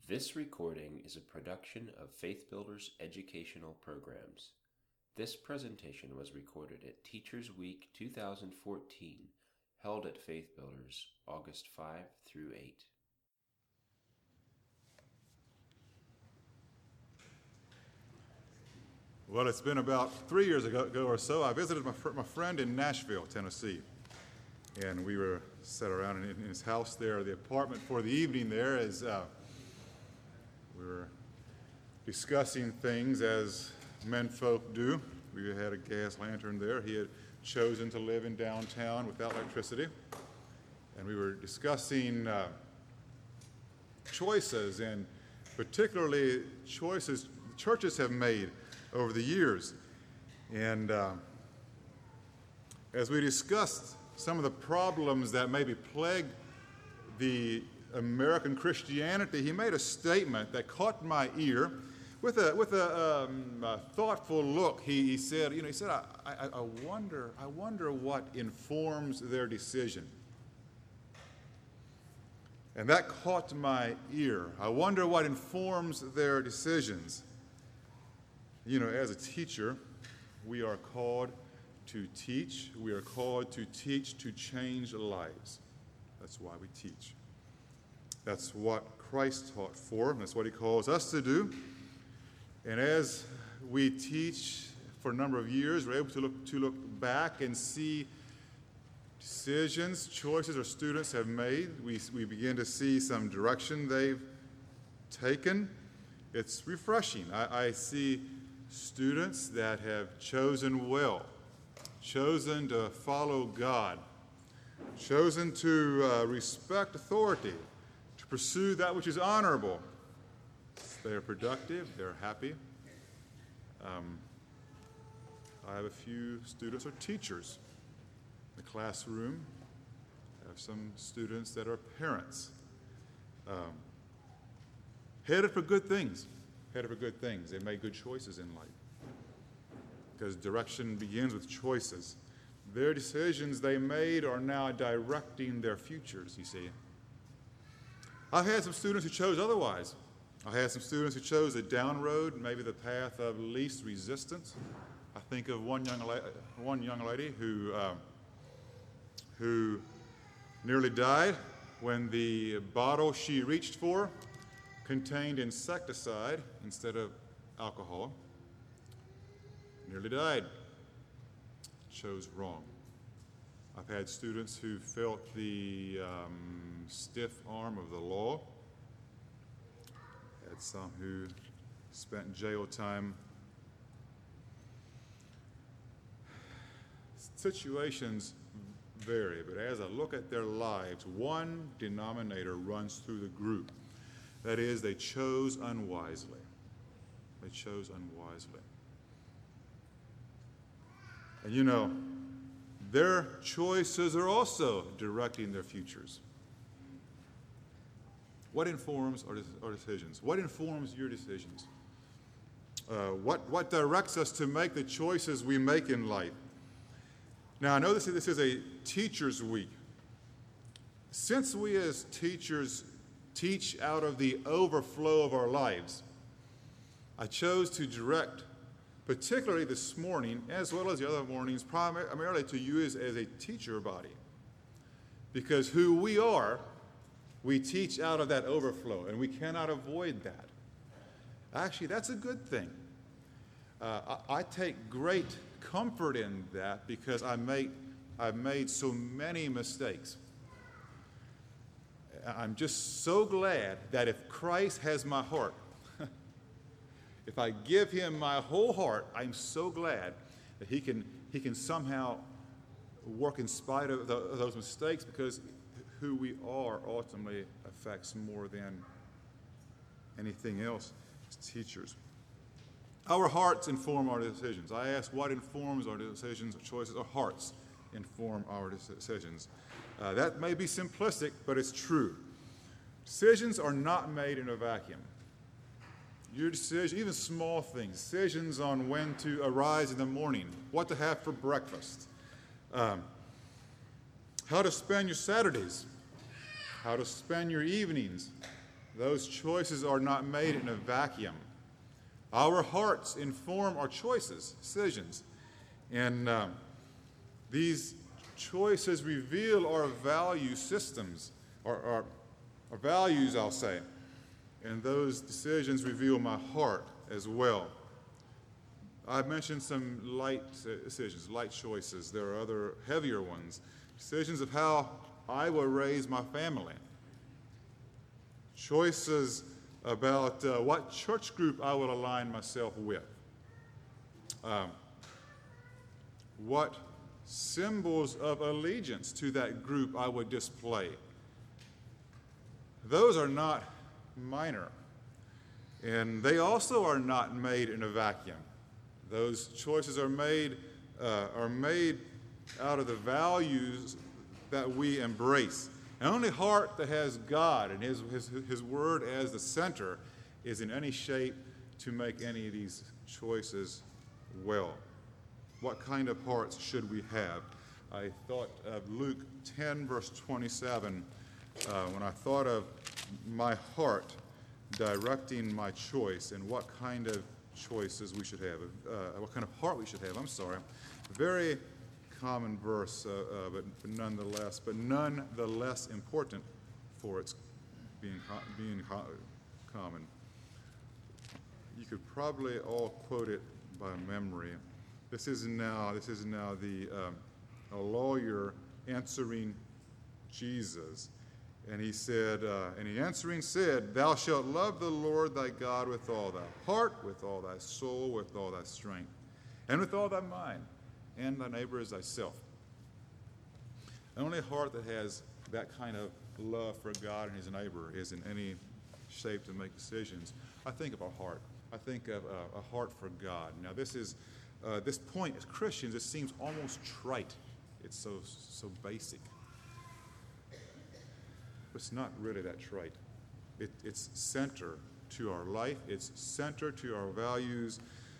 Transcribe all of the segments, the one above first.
This recording is a production of Faith Builders Educational Programs. This presentation was recorded at Teachers Week 2014, held at Faith Builders August 5 through 8. Well, it's been about 3 years ago or so. I visited my friend in Nashville, Tennessee, and we were sat around in his house there, the apartment for the evening there, as we were discussing things as men folk do. We had a gas lantern there. He had chosen to live in downtown without electricity, and we were discussing choices, and particularly choices churches have made over the years. And as we discussed some of the problems that maybe plague the American Christianity, he made a statement that caught my ear with a thoughtful look. He said, I wonder what informs their decision. And that caught my ear. I wonder what informs their decisions. You know, as a teacher, we are called to teach. We are called to teach to change lives. That's why we teach. That's what Christ taught for. That's what he calls us to do. And as we teach for a number of years, we're able to look back and see decisions, choices our students have made. We begin to see some direction they've taken. It's refreshing. I see students that have chosen well, chosen to follow God, chosen to respect authority, to pursue that which is honorable. They are productive, they're happy. I have a few students who are teachers in the classroom. I have some students that are parents. Headed for good things. They made good choices in life. Because direction begins with choices. Their decisions they made are now directing their futures, you see. I've had some students who chose otherwise. I had some students who chose a down road, maybe the path of least resistance. I think of one young lady who nearly died when the bottle she reached for contained insecticide instead of alcohol. Nearly died. Chose wrong. I've had students who felt the stiff arm of the law. Had some who spent jail time. Situations vary, but as I look at their lives, one denominator runs through the group. That is, they chose unwisely. They chose unwisely. And you know, their choices are also directing their futures. What informs our decisions? What informs your decisions? What directs us to make the choices we make in life? Now, I know this is a teacher's week. Since we as teachers teach out of the overflow of our lives, I chose to direct, particularly this morning, as well as the other mornings, primarily to you as a teacher body. Because who we are, we teach out of that overflow, and we cannot avoid that. Actually, that's a good thing. I take great comfort in that because I've made so many mistakes. I'm just so glad that if Christ has my heart, if I give him my whole heart, I'm so glad that he can somehow work in spite of those mistakes, because who we are ultimately affects more than anything else as teachers. Our hearts inform our decisions. I ask, what informs our decisions or choices? Our hearts inform our decisions. That may be simplistic, but it's true. Decisions are not made in a vacuum. Your decision, even small things, decisions on when to arise in the morning, what to have for breakfast, how to spend your Saturdays, how to spend your evenings, Those choices are not made in a vacuum. Our hearts inform our choices, decisions. And these choices reveal our value systems, our values, I'll say. And those decisions reveal my heart as well. I've mentioned some light decisions, light choices. There are other heavier ones. Decisions of how I will raise my family. Choices about what church group I will align myself with. What symbols of allegiance to that group I would display. Those are not minor. And they also are not made in a vacuum. Those choices are made out of the values that we embrace. And only heart that has God and His Word as the center is in any shape to make any of these choices well. What kind of hearts should we have? I thought of Luke 10, verse 27, when I thought of my heart directing my choice and what kind of choices we should have, what kind of heart we should have. Very common verse, but nonetheless important for its being common. You could probably all quote it by memory. This is now a lawyer answering Jesus. And he said, and he answering said, "Thou shalt love the Lord thy God with all thy heart, with all thy soul, with all thy strength, and with all thy mind, and thy neighbor as thyself." The only heart that has that kind of love for God and his neighbor is in any shape to make decisions. I think of a heart. I think of a heart for God. Now, this point as Christians, it seems almost trite. It's so basic. It's not really that trite. It's center to our life. It's center to our values.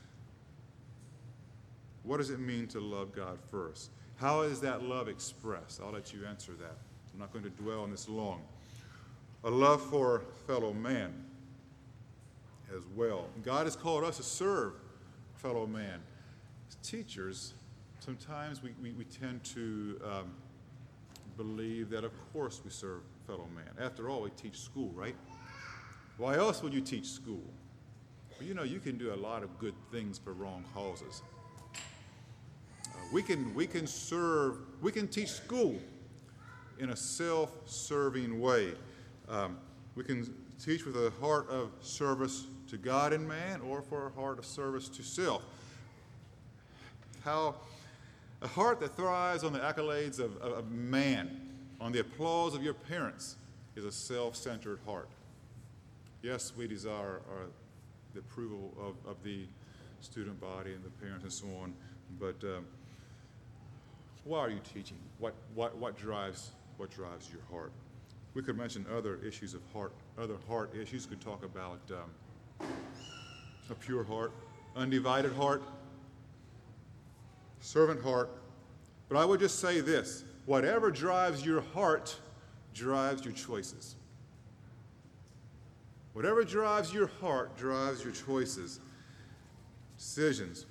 What does it mean to love God first? How is that love expressed? I'll let you answer that. I'm not going to dwell on this long. A love for fellow man as well. God has called us to serve fellow man. As teachers, sometimes we tend to believe that, of course, we serve fellow man. After all, we teach school, right? Why else would you teach school? Well, you can do a lot of good things for wrong causes. We can teach school in a self-serving way. We can teach with a heart of service to God and man, or for a heart of service to self. How a heart that thrives on the accolades of man, on the applause of your parents, is a self-centered heart. Yes, we desire the approval of the student body and the parents and so on, but why are you teaching? What drives your heart? We could mention other issues of heart, other heart issues. We could talk about a pure heart, undivided heart, servant heart. But I would just say this: whatever drives your heart drives your choices. Whatever drives your heart drives your choices, decisions.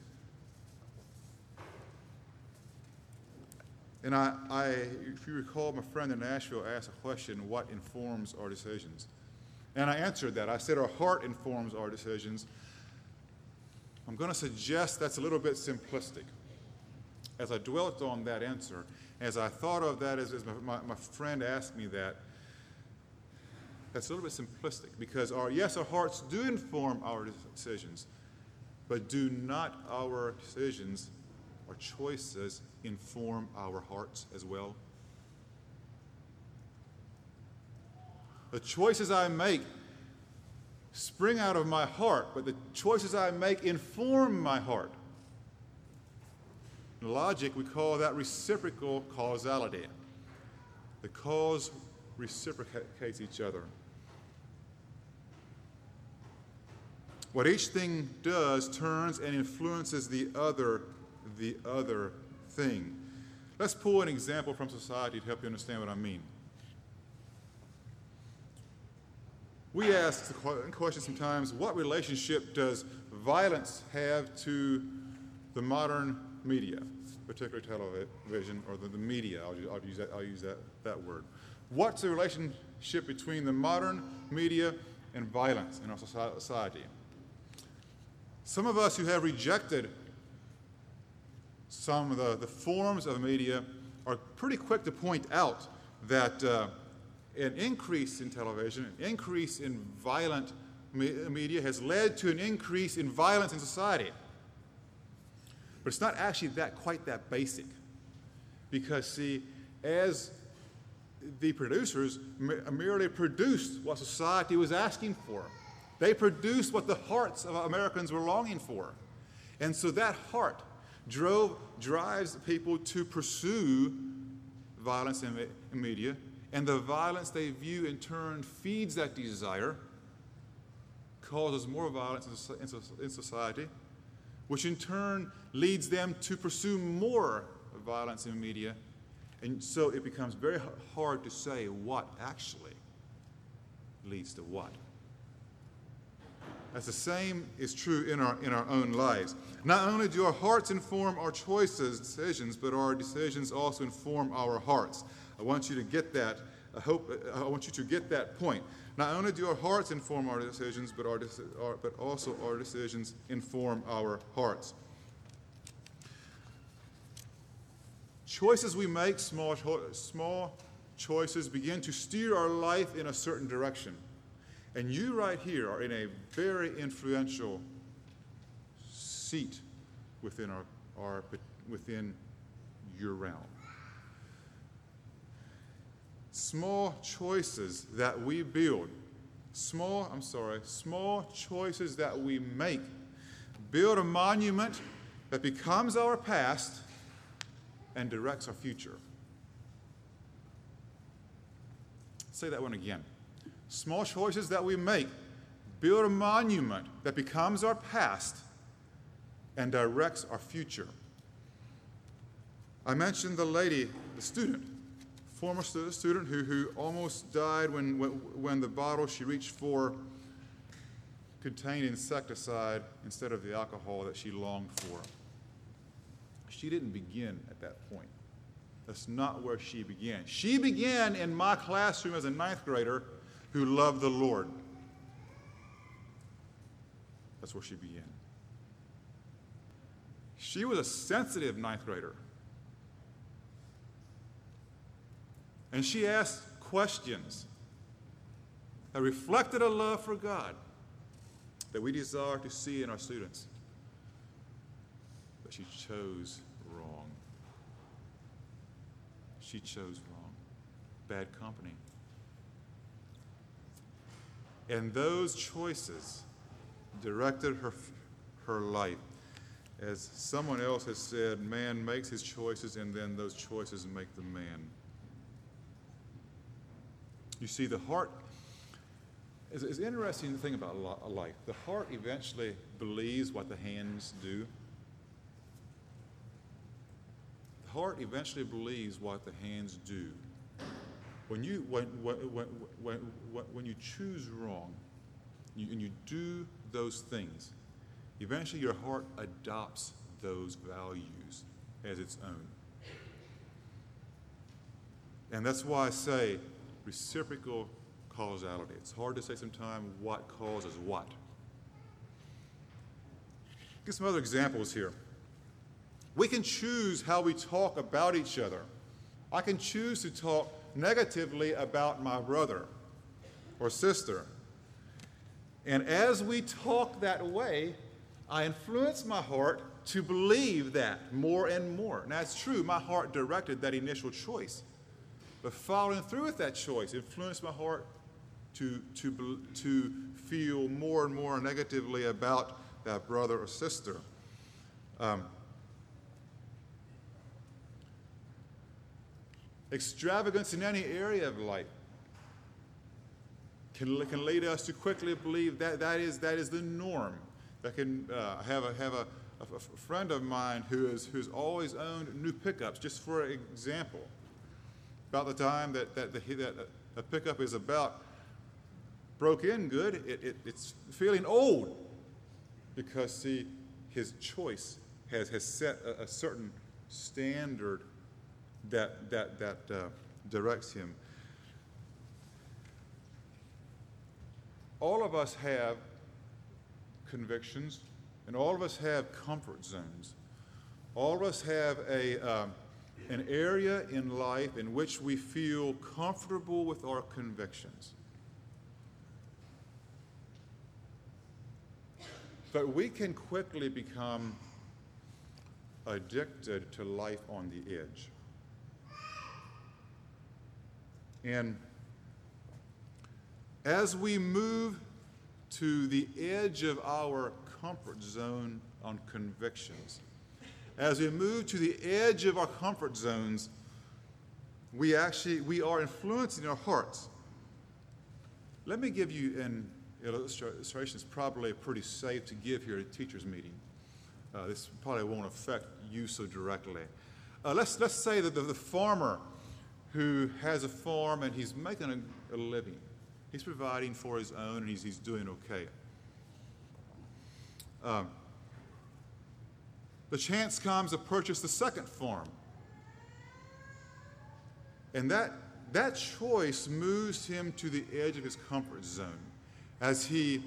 And if you recall, my friend in Nashville asked a question, what informs our decisions? And I answered that. I said our heart informs our decisions. I'm going to suggest that's a little bit simplistic. As I dwelt on that answer, as I thought of that, as my friend asked me that, that's a little bit simplistic, because our hearts do inform our decisions, but do not our decisions, our choices, inform our hearts as well? The choices I make spring out of my heart, but the choices I make inform my heart. In logic, we call that reciprocal causality. The cause reciprocates each other. What each thing does turns and influences the other thing. Let's pull an example from society to help you understand what I mean. We ask the question sometimes, what relationship does violence have to the modern media, particularly television or the media? I'll use that word. What's the relationship between the modern media and violence in our society? Some of us who have rejected some of the forms of media are pretty quick to point out that an increase in television, an increase in violent media has led to an increase in violence in society. But it's not actually quite that basic. Because, see, as the producers merely produced what society was asking for, they produced what the hearts of Americans were longing for. And so that heart drives people to pursue violence in media, and the violence they view in turn feeds that desire, causes more violence in society, which in turn leads them to pursue more violence in media. And so it becomes very hard to say what actually leads to what. That's the same is true in our own lives. Not only do our hearts inform our decisions, but our decisions also inform our hearts. I want you to get that. I want you to get that point. Not only do our hearts inform our decisions, but also our decisions inform our hearts. Choices we make, small choices, begin to steer our life in a certain direction. And you right here are in a very influential seat within within your realm. Small choices that we build, small choices that we make, build a monument that becomes our past and directs our future. Say that one again. Small choices that we make build a monument that becomes our past and directs our future. I mentioned the student, former student who almost died when the bottle she reached for contained insecticide instead of the alcohol that she longed for. She didn't begin at that point. That's not where she began. She began in my classroom as a 9th grader who loved the Lord. That's where she began. She was a sensitive 9th grader. And she asked questions that reflected a love for God that we desire to see in our students. But she chose wrong. She chose wrong. Bad company. And those choices directed her life. As someone else has said, man makes his choices and then those choices make the man. You see, the heart is an interesting thing about life. The heart eventually believes what the hands do. The heart eventually believes what the hands do. When you choose wrong, and you do those things, eventually your heart adopts those values as its own. And that's why I say reciprocal causality. It's hard to say sometimes what causes what. Get some other examples here. We can choose how we talk about each other. I can choose to talk negatively about my brother or sister. And as we talk that way, I influence my heart to believe that more and more. Now, it's true, my heart directed that initial choice. But following through with that choice influenced my heart to feel more and more negatively about that brother or sister. Extravagance in any area of life can lead us to quickly believe that is the norm. That can have a friend of mine who's always owned new pickups. Just for example, about the time that a pickup is about broke in good, it's feeling old because, see, his choice has set a certain standard that directs him. All of us have convictions, and all of us have comfort zones. All of us have an area in life in which we feel comfortable with our convictions. But we can quickly become addicted to life on the edge. And as we move to the edge of our comfort zone on convictions, as we move to the edge of our comfort zones, we are influencing our hearts. Let me give you an illustration. It's probably pretty safe to give here at a teacher's meeting. This probably won't affect you so directly. Let's say that the farmer who has a farm and he's making a living. He's providing for his own and he's doing okay. The chance comes to purchase the second farm. And that choice moves him to the edge of his comfort zone as he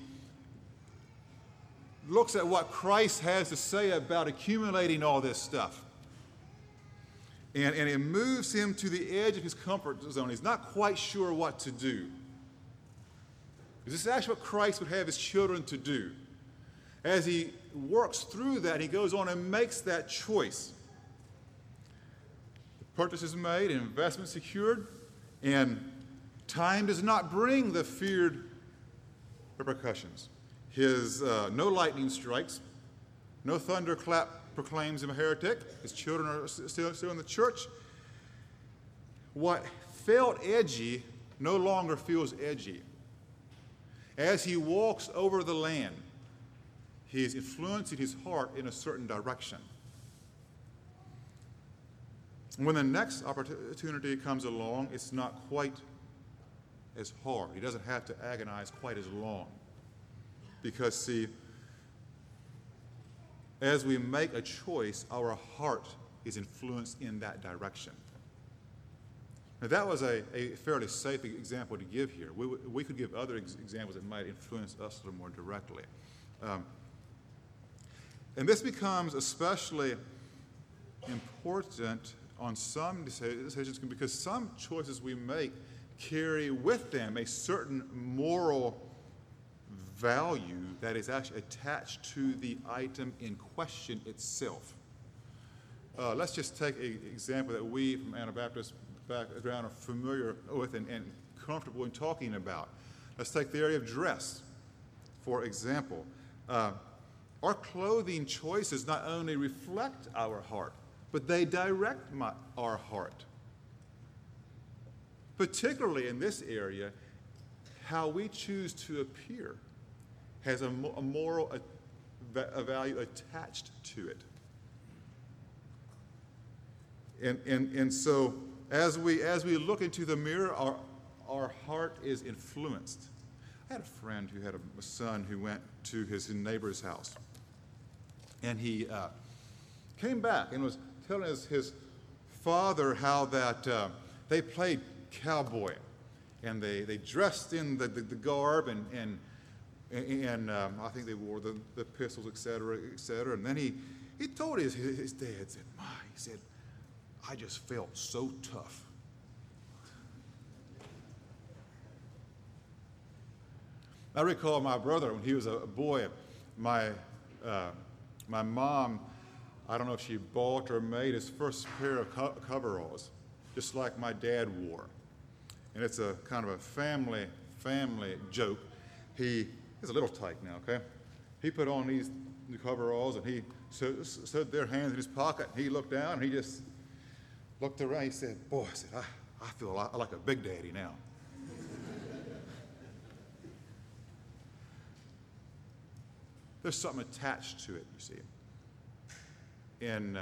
looks at what Christ has to say about accumulating all this stuff. And it moves him to the edge of his comfort zone. He's not quite sure what to do. Is this actually what Christ would have his children to do? As he works through that, he goes on and makes that choice. The purchase is made, an investment secured, and time does not bring the feared repercussions. No lightning strikes, no thunderclap proclaims him a heretic. His children are still in the church. What felt edgy no longer feels edgy. As he walks over the land, he is influencing his heart in a certain direction. When the next opportunity comes along, it's not quite as hard. He doesn't have to agonize quite as long. Because, see, as we make a choice, our heart is influenced in that direction. Now, that was a fairly safe example to give here. We could give other examples that might influence us a little more directly. And this becomes especially important on some decisions because some choices we make carry with them a certain moral value that is actually attached to the item in question itself. Let's just take an example that we from Anabaptist background are familiar with and comfortable in talking about. Let's take the area of dress, for example. Our clothing choices not only reflect our heart, but they direct our heart. Particularly in this area, how we choose to appear has a moral value attached to it. And so as we look into the mirror, our heart is influenced. I had a friend who had a son who went to his neighbor's house. And he came back and was telling his father how that they played cowboy. And they dressed in the garb and I think they wore the pistols, et cetera, et cetera. And then he told his dad, he said, I just felt so tough. I recall my brother, when he was a boy, my mom, I don't know if she bought or made his first pair of coveralls, just like my dad wore. And it's a kind of a family joke. He's a little tight now, okay? He put on these coveralls and he stood there, hands in his pocket, and he looked down and he just looked around. He said, boy, I feel like a big daddy now. There's something attached to it, you see. And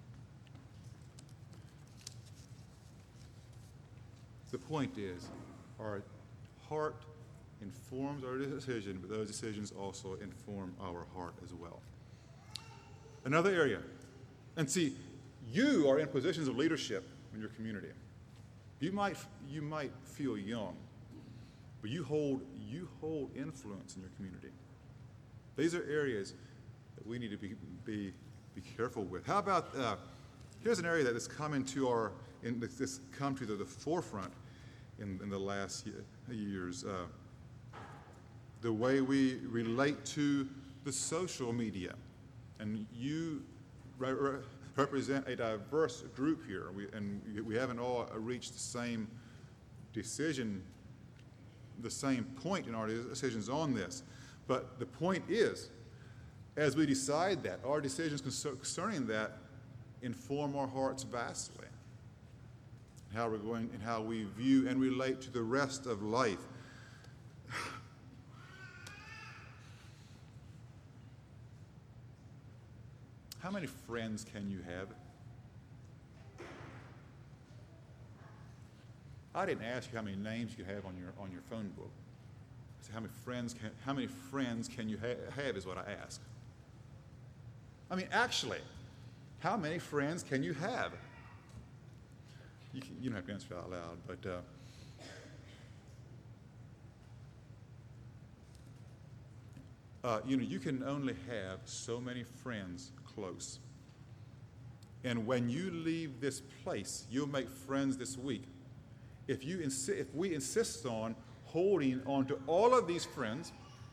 the point is, Our heart informs our decision, but those decisions also inform our heart as well. Another area, and see, you are in positions of leadership in your community. You might feel young, but you hold influence in your community. These are areas that we need to be careful with. How about here's an area that has come to the forefront in the last years. The way we relate to the social media, and you represent a diverse group here. We haven't all reached the same decision, the same point in our decisions on this. But the point is, as we decide that, our decisions concerning that inform our hearts vastly. How we're going and how we view and relate to the rest of life. How many friends can you have? I didn't ask you how many names you have on your phone book. I said, how many friends can you have is what I asked. I mean, actually, how many friends can you have? You don't have to answer out loud, but you can only have so many friends close. And when you leave this place, you'll make friends this week. If we insist on holding on to all of these friends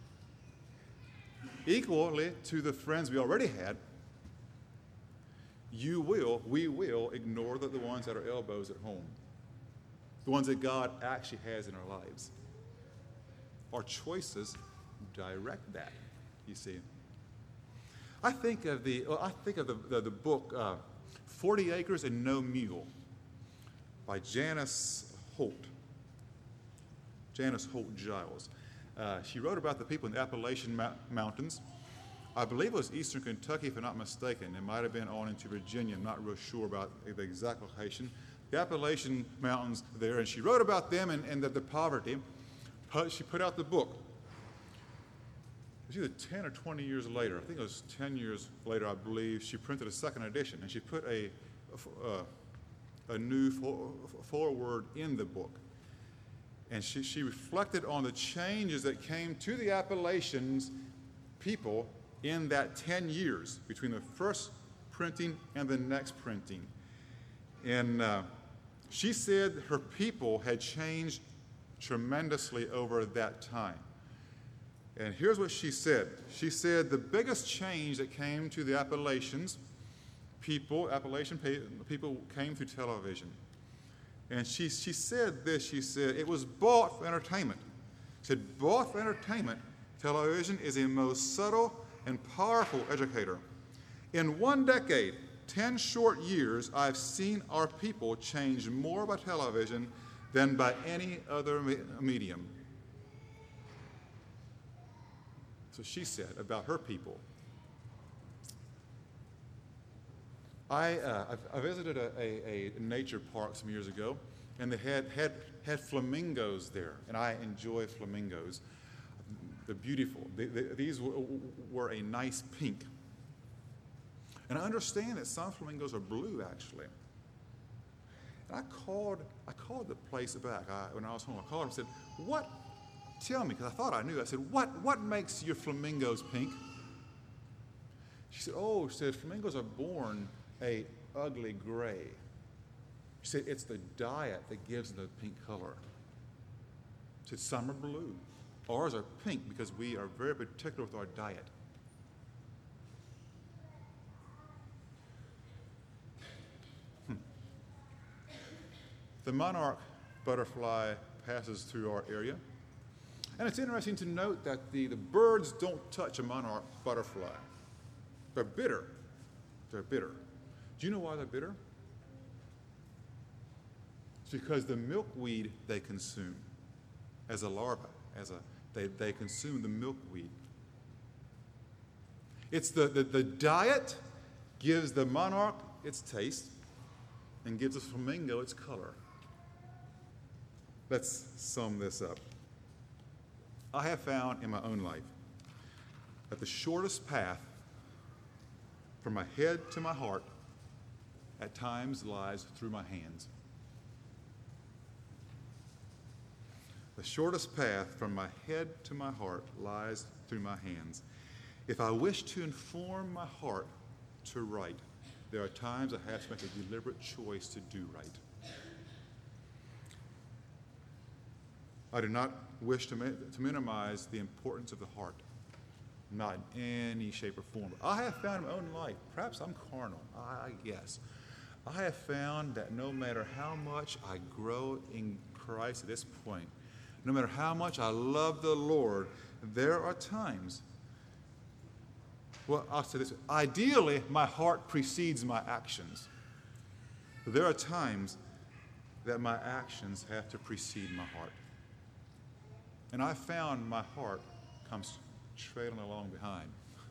equally to the friends we already had, we will ignore the ones that are elbows at home, the ones that God actually has in our lives. Our choices direct that, you see. I think of the book 40 Acres and No Mule by Janice Holt Giles. She wrote about the people in the Appalachian Mountains. I believe it was eastern Kentucky, if I'm not mistaken. It might have been on into Virginia. I'm not real sure about the exact location. The Appalachian Mountains there, and she wrote about them and the poverty. She put out the book. It was either 10 or 20 years later. I think it was 10 years later, I believe. She printed a second edition, and she put a new foreword in the book. And she reflected on the changes that came to the Appalachians people in that 10 years between the first printing and the next printing. And she said her people had changed tremendously over that time. And here's what she said. She said the biggest change that came to the Appalachian people came through television. And she said this, she said, it was bought for entertainment. She said, bought for entertainment, television is a most subtle and powerful educator. In one decade, 10 short years, I've seen our people change more by television than by any other medium. So she said about her people. I visited a nature park some years ago, and they had flamingos there, and I enjoy flamingos. They're beautiful. These were a nice pink. And I understand that some flamingos are blue, actually. And I called the place back when I was home. I called them and said, "What? Tell me," because I thought I knew. I said, "What makes your flamingos pink?" She said, "Oh," she said, "flamingos are born a ugly gray." She said, "It's the diet that gives them the pink color." She said, "Some are blue. Ours are pink because we are very particular with our diet." The monarch butterfly passes through our area. And it's interesting to note that the birds don't touch a monarch butterfly. They're bitter. They're bitter. Do you know why they're bitter? It's because the milkweed they consume as a larva, they consume the milkweed. It's the diet gives the monarch its taste and gives the flamingo its color. Let's sum this up. I have found in my own life that the shortest path from my head to my heart at times lies through my hands. The shortest path from my head to my heart lies through my hands. If I wish to inform my heart to right, there are times I have to make a deliberate choice to do right. I do not wish to minimize the importance of the heart, not in any shape or form. I have found in my own life, perhaps I'm carnal, I guess. I have found that no matter how much I grow in Christ at this point, no matter how much I love the Lord, there are times, well, I'll say this, ideally, my heart precedes my actions. But there are times that my actions have to precede my heart. And I found my heart comes trailing along behind.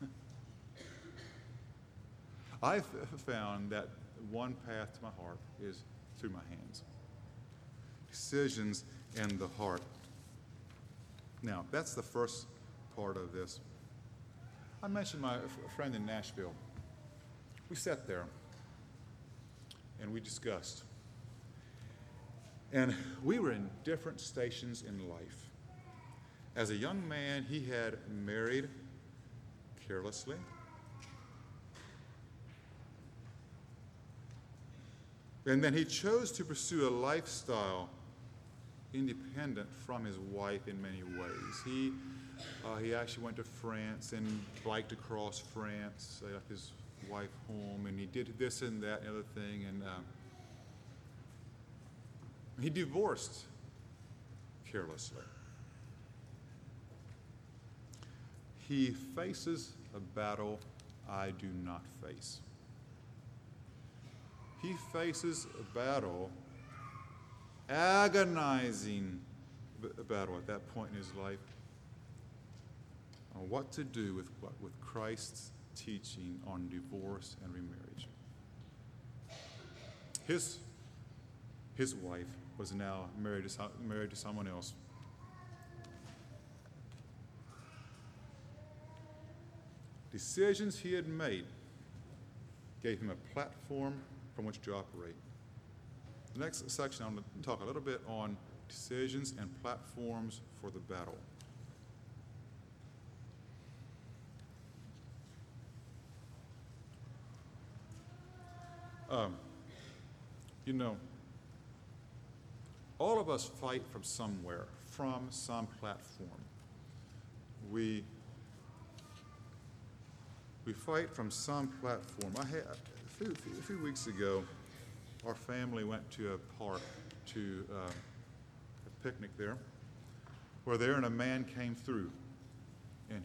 I've found that one path to my heart is through my hands. Decisions in the heart. Now, that's the first part of this. I mentioned my friend in Nashville. We sat there and we discussed. And we were in different stations in life. As a young man, he had married carelessly. And then he chose to pursue a lifestyle independent from his wife in many ways. He actually went to France and biked across France, left his wife home, and he did this and that and other thing. And he divorced carelessly. He faces a battle I do not face. He faces a battle, agonizing battle at that point in his life, on what to do with Christ's teaching on divorce and remarriage. His wife was now married to someone else. Decisions he had made gave him a platform from which to operate. The next section, I'm going to talk a little bit on decisions and platforms for the battle. All of us fight from somewhere, from some platform. We fight from some platform. A few weeks ago, our family went to a park to a picnic there. We're there, and a man came through, and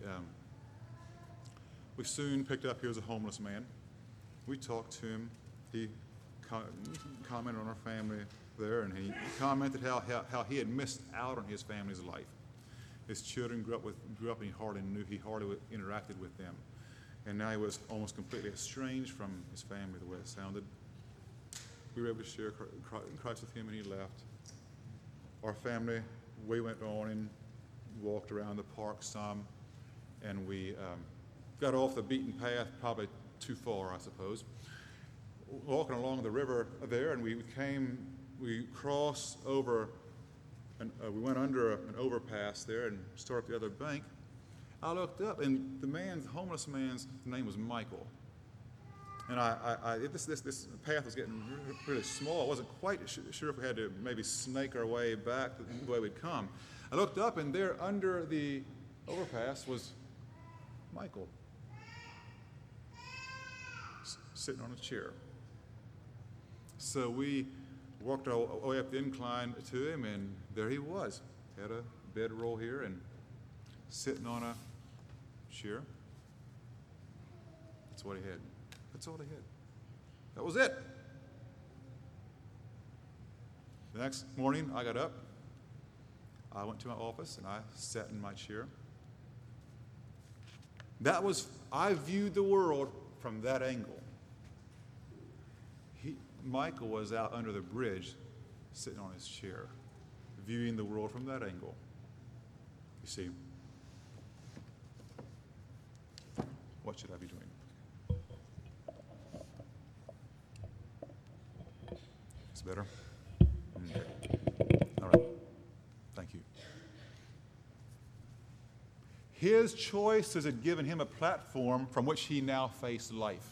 we soon picked up he was a homeless man. We talked to him. He commented on our family there, and he commented how he had missed out on his family's life. His children grew up, and he hardly interacted with them. And now he was almost completely estranged from his family, the way it sounded. We were able to share Christ with him, and he left. Our family, we went on and walked around the park some, and we got off the beaten path, probably too far, I suppose. Walking along the river there, and we crossed over, and we went under an overpass there and started up the other bank. I looked up, and the homeless man's name was Michael. And this path was getting really small. I wasn't quite sure if we had to maybe snake our way back the way we'd come. I looked up, and there under the overpass was Michael, sitting on a chair. So we walked our way up the incline to him, and there he was. Had a bedroll here and sitting on a chair. That's what he had. That's all he had. That was it. The next morning, I got up. I went to my office, and I sat in my chair. I viewed the world from that angle. Michael was out under the bridge, sitting on his chair. viewing the world from that angle. You see, what should I be doing? It's better? All right. Thank you. His choices had given him a platform from which he now faced life.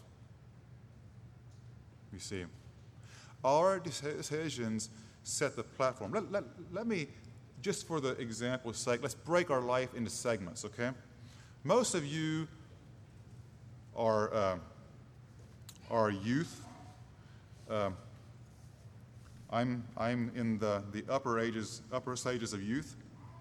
You see, our decisions set the platform. Let me, just for the example's sake, let's break our life into segments, okay? Most of you are youth. I'm in the upper stages of youth.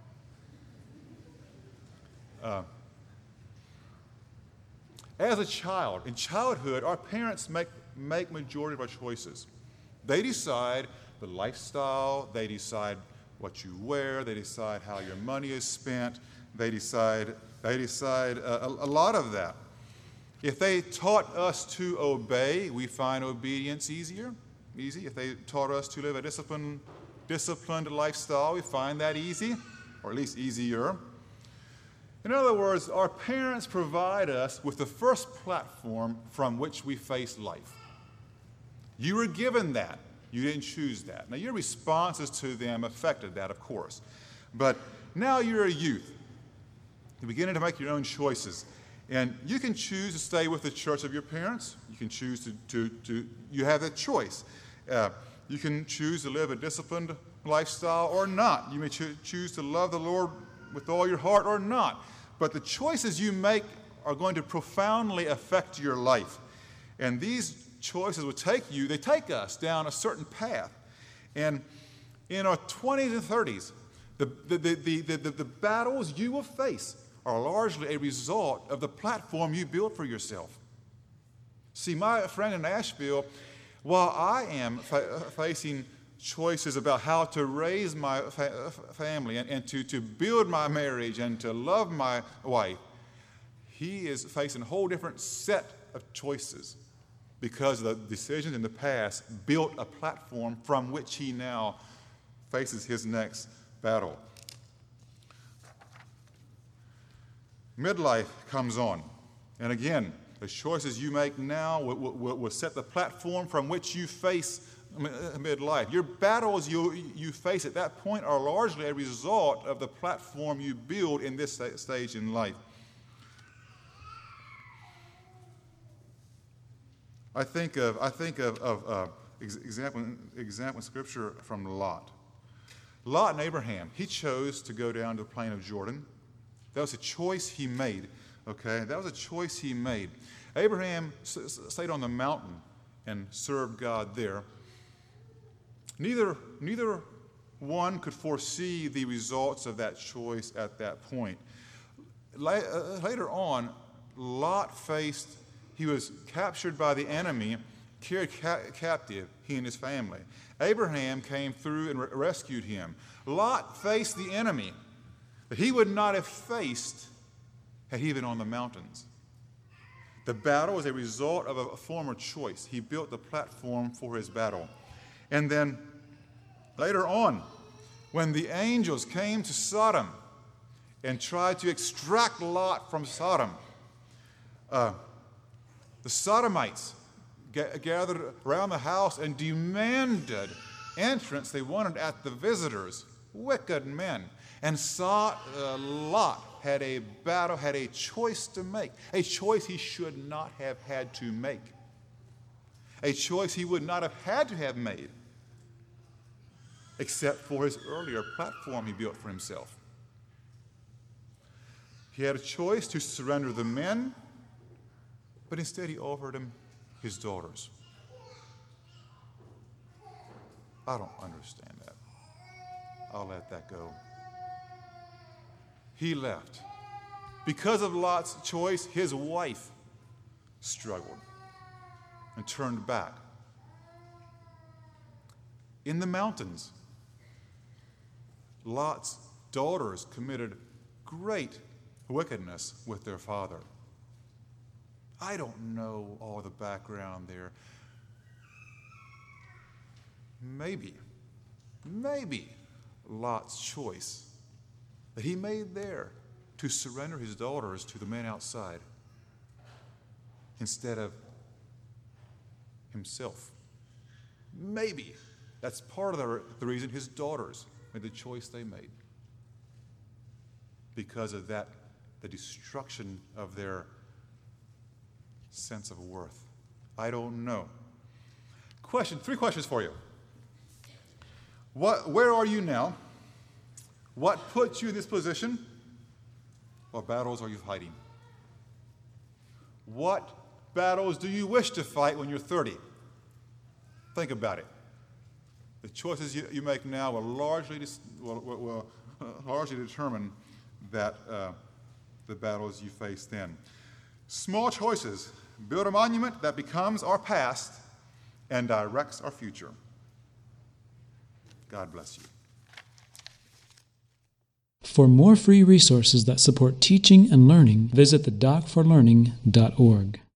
As a child, in childhood, our parents make majority of our choices. They decide the lifestyle, they decide what you wear, they decide how your money is spent, they decide a lot of that. If they taught us to obey, we find obedience easy. If they taught us to live a disciplined lifestyle, we find that easy, or at least easier. In other words, our parents provide us with the first platform from which we face life. You were given that. You didn't choose that. Now, your responses to them affected that, of course. But now you're a youth. You're beginning to make your own choices. And you can choose to stay with the church of your parents. You can choose you have that choice. You can choose to live a disciplined lifestyle or not. You may choose to love the Lord with all your heart or not. But the choices you make are going to profoundly affect your life. And these choices will take us down a certain path. And in our 20s and 30s, the battles you will face are largely a result of the platform you built for yourself. See, my friend in Asheville, while I am facing choices about how to raise my family and to build my marriage and to love my wife, he is facing a whole different set of choices because the decisions in the past built a platform from which he now faces his next battle. Midlife comes on, and again, the choices you make now will set the platform from which you face midlife. Your battles you face at that point are largely a result of the platform you build in this stage in life. I think of example in Scripture from Lot. Lot and Abraham, he chose to go down to the plain of Jordan. That was a choice he made, okay? That was a choice he made. Abraham stayed on the mountain and served God there. Neither one could foresee the results of that choice at that point. Later on, Lot he was captured by the enemy, carried captive, he and his family. Abraham came through and rescued him. Lot faced the enemy that he would not have faced had he been on the mountains. The battle was a result of a former choice. He built the platform for his battle. And then later on, when the angels came to Sodom and tried to extract Lot from Sodom, the Sodomites gathered around the house and demanded entrance. They wanted at the visitors, wicked men. And Lot had a battle, had a choice to make, a choice he should not have had to make, a choice he would not have had to have made, except for his earlier platform he built for himself. He had a choice to surrender the men, but instead he offered him his daughters. I don't understand that. I'll let that go. He left. Because of Lot's choice, his wife struggled and turned back. In the mountains, Lot's daughters committed great wickedness with their father. I don't know all the background there. Maybe Lot's choice that he made there to surrender his daughters to the man outside instead of himself. Maybe that's part of the reason his daughters made the choice they made. Because of that, the destruction of their sense of worth. I don't know. Three questions for you. Where are you now? What put you in this position? What battles are you fighting? What battles do you wish to fight when you're 30? Think about it. The choices you make now will largely determine the battles you face then. Small choices build a monument that becomes our past and directs our future. God bless you. For more free resources that support teaching and learning, visit thedoc4learning.org.